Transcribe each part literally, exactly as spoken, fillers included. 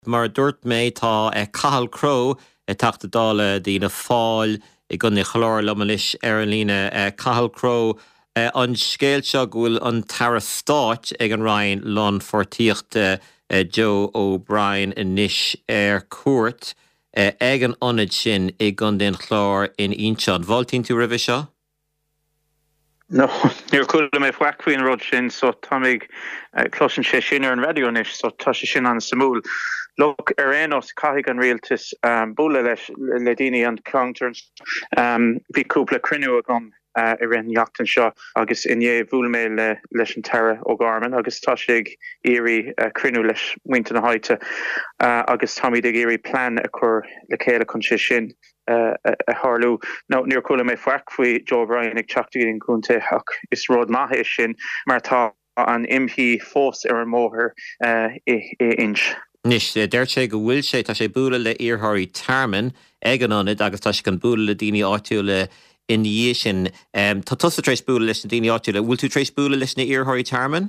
Mar dúirt méid tá ag Cathal Crowe ag teachta dála dína fáil i gcuine chlár lomalis ar an líne Cathal Crowe an scéil seo bhfuil an tara stáit ag an Ryan lán fortíochta Joe O'Brien inis ar cuairt ag an ionad sin i gcun den chlár in Insead. Bháltín tú ribh seo? No, níor cúla mé fhaicmhíon rud sin, so tá mig cloiseann sé sin ar an radio inis, so tá sé sin an samúl. Look, ar éanos caithfidh an rialtas um, bula leis le daoine an clongtarn um, bhí cúpla cruinniú agam uh, ar an neachtain seo agus inné bhúil mé le, leis an tara ó Garman agus tá sé éirí uh, cruinniú leis muinte na haite uh, agus tá míad ag éirí plan a chur le chéile chun sé sin Uh, a Harlú. No, níor cúla mé foic faoi Joe O'Brien ag teachtaí in cúnta ach is rud maithe sin mar tá an imhí fós ar an móthir uh, i, i ins. Nis, deirt sé go bhfuil sé tá sé búla le iartháirí tarman ag an anad agus tá sé gan búla le daoine áitiúla in dhé sin. Um, tá tusa tréis búla leis na daoine áitiúla. Bhfuil tú tréis búla leis na iartháirí tarman?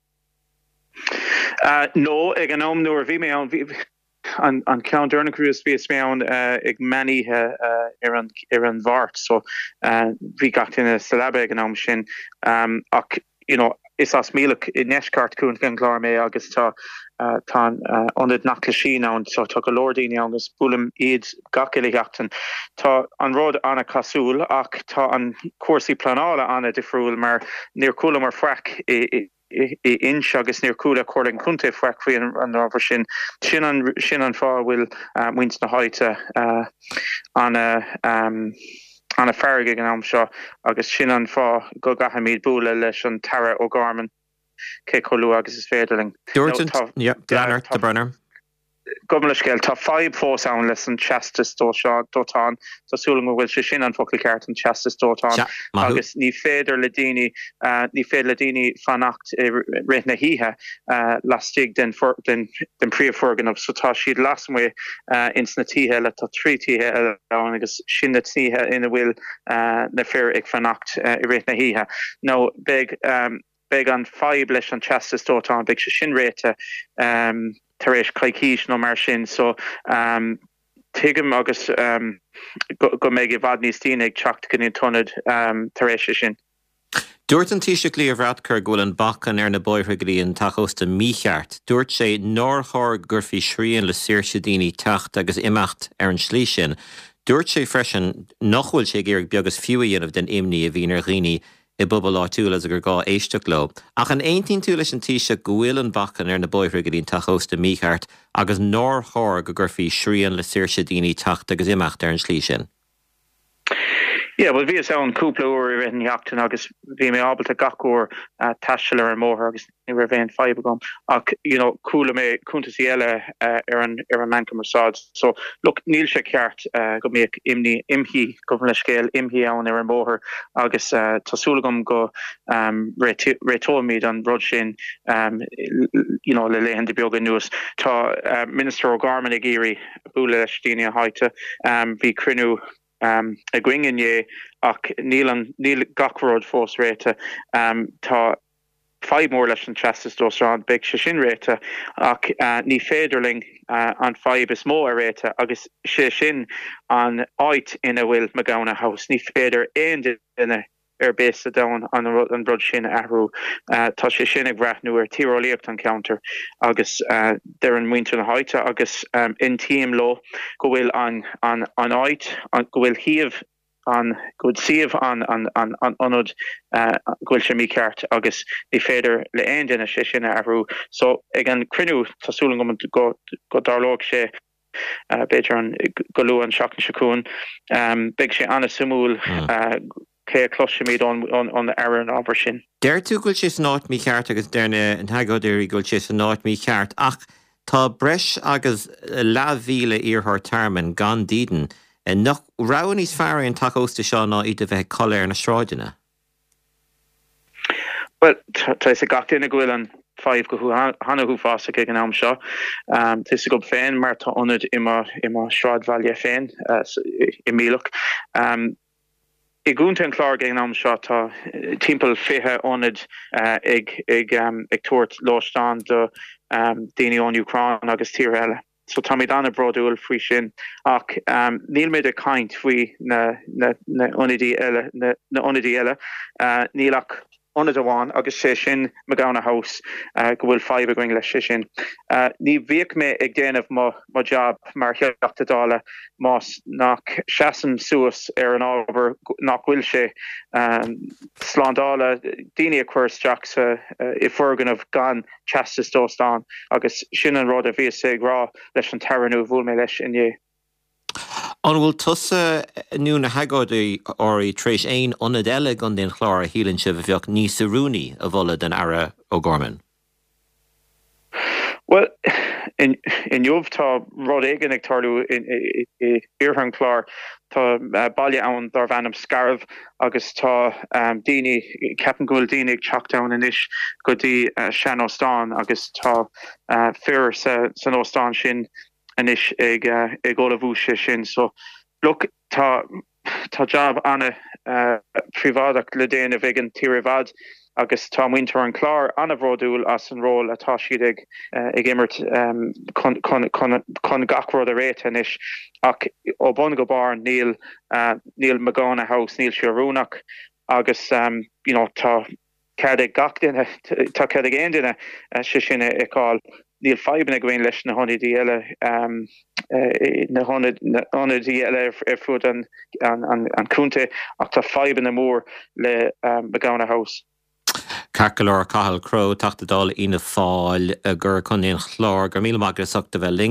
Uh, no, ag an am nuair bhí mé an an an count Erna Cruz be smeon uh ag many uh er an er an vart so uh vi got in a syllabic an am sin um ac, you know is as míle in neskart kun gan klar me agus tá uh tá uh onid nachlashin an so tá golordini agus bulum id gakeligachten tá an rod anna kasul ac tá an corsi planala anna defrul mar near cool mar frak i i ins agus níor cúla cording cúnta foiicmhí an ábhar sin sin an sin an fá bhfuil muinte na haite an um an a ferige an am seo agus sin an fá go gahamíd búla leis an tara ó Garman cé choú agus is féidirling. Dúirt yeah, Glanner the Brunner. Gomlascéil tá five fós an leis an chastas dó seo dótán tá súlan bhfuil sé sin an focail ceart an chastas dótán agus ní féidir le daoine uh, ní féidir le daoine fannacht réit na híthe uh, lastig den for, den den príomhforgan so tá siad lasmé uh, ins na títhe le tá trí títhe agus sin na títhe ina bhfuil uh, na fér ag fannacht uh, i réit na híthe. No big um, big an five leis an chastas dótán big se sin réite um, taréis caiiciis nó mar sin so um, tuigim agus um, go, go méid i bhd níos tíine ag teacht go tonad um, taréis sin. Dúirt an tíise lí a bhreatcar ghfuil an bachan ar na bóithreaí tachosta mícheart. Dúirt sé nóthir gurfií sríonn le saoirse daoine teacht agus imeacht ar an slí sin. Dúirt sé freisin nachhfuil sé ggéir beagas fiú dhéanamh den imní a bhíonar riine I bubal áitiúil as a gur gá éisteach lo. Ach an aontín tú leis an tíise gohfuil an bachan ar na bóithreaí tachosta mícheart agus nóthir go gurfií sríonn le saoirse daoine teacht agus imeacht ar an slí sin. Yeah, well, vi an cúpla uair in neachtain agus bhí mé ábalta gachúir uh, taisteal ar an móthir agus ní raibh féin faibe gom ach you know cúla mé cúntasaí eile uh, ar an ar an mancam marsáid. So look, níl sé ceart uh, go mbeadh imní imhí go bhfuil le scéal imhí ann ar an móthir agus uh, tásúla gom go um, réitóimid an rud sin um, you know, le léhan de beaga nuas. Tá uh, Minister O'Garman ag éirí búla leis daoine a haite um, bhí cruinniú Um, a gwingin ye ach níl an níl gachród fós réite um, tá five mór leis an chastas dós rán big se sin réite ach uh, ní féidirling uh, an five is mó a réite agus sé sin an áit ina bhfuil magana house ní féidir aon duine ar bés a down an an brod sin ahrú uh, tá sé sin ag bhreathnú ar tíreolaíocht an counter agus uh, der an muinte na haite agus um, in tíim lo go bhfuil an an an áit an go bhfuil híomh an go siomh an an an an anod uh, go bhfuil sé mí ceart agus ní féidir le aon duine sé sin ahrú so ag an cruinniú tásúla go go darlóg sé uh, beidir an goú an seach na seacún um, beag sé anna simúil uh, cé cloisiid on on on the Aaron ábhar sin. Deir tú gúil sé san áit mí cheart agus deirne an thagóidirí gúil sé san áit mí cheart ach tá breis agus leathmhíle iarthar tarman gan díden nach raibh níos fearr an takeósta seo ná iad a bheith coléir na sráideanna. Well, tá sé gach duine go bhfuil an five go hanna hu fása ag an am seo um, Tis go féin mar tá ionad ima ima sráid bhaile féin uh, i mílach um, I gúnta an clár géan am seo tá timpeall fiche ionad uh, ag ag um, ag tuairt láisteán do um, daoine ón Ucrain agus tír eile. so Tommy Donna brodúil fao sin ach um, níl méid a caint faoi na na na onidí eile na na onidí eile uh, nílach onad amháin agus sé sin Magana House uh, go bhfuil five going leis sé sin. Uh, ní bhíoh mé ag déanamh mo mo job mar cheachtadála más nach seaan suas ar an ábhar nach bhfuil sé um, sládála daoine a chuirteach sa uh, i furgan of gan chastas dóstán agus sin an rud a bhí sé rá leis an taranú bhfuil mé leis inné. An bhfuil tusa nú na hagódaí orí tréis éon ionad eile gan den chlár a hílann sibh a bheoh níos arúnaí a bhola den ara ó Gorman. Well, in in jobh tá rud éigen ag tarlú in iarthan chlár tá baile ann dar bhanam scarb agus tá um, daoine ceapan gúil daoine ag teachtáin inis go dtí uh, sean óstán agus tá uh, fear sa san óstán sin anis ag uh, ag óla bhúise sin. So look tá tá job anna uh, privádach le déanamh ag an tírevad agus tá muintear an chlár anna bhródúil as an ról atá siad ag uh, ag immert um, chun chun chun chun gachród a réit anis ach ó bon go bar níl uh, níl Magana House níl siarúnach agus um, you know tá cead ag gach duine tá cead ag aon duine uh, si sin ag cáil níl fiban a ghain leis na honidí eile um, uh, na honidí eile ar fud an an an cúnta ach tá fiban a mór le um, Magana House. Carcolor Cathal Crow tachtadal ina fáil a gur chun éon chlár gur míle magra suachta bheith